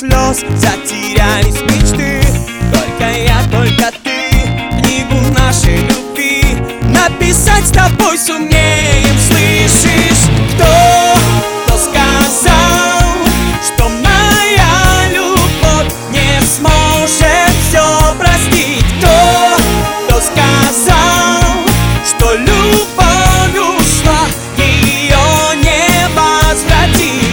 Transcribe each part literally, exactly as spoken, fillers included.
слез затерялись мечты. Только я, только ты, книгу нашей любви написать с тобой сумеем. Слышишь, кто, кто сказал, что моя любовь не сможет все простить? Кто, кто сказал, что любовь ушла, ее не возвратить?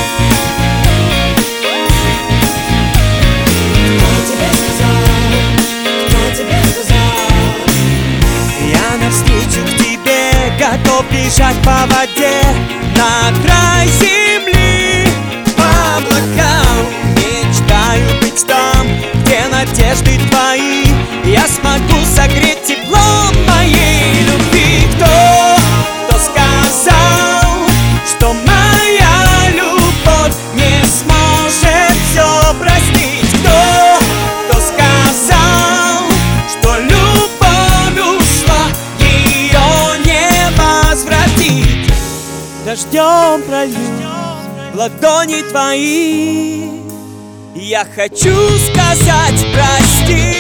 Кто тебе сказал? Кто тебе сказал? Я навстречу к тебе готов бежать по воде, на край земли, по облакам. Мечтаю быть там, где надежды твои, я смогу согреть теплом моей любви. Кто, кто сказал, что моя любовь не сможет все простить? Кто, кто сказал, что любовь ушла, ее не возвратить? Дождем пролью ладони твои, я хочу сказать прости.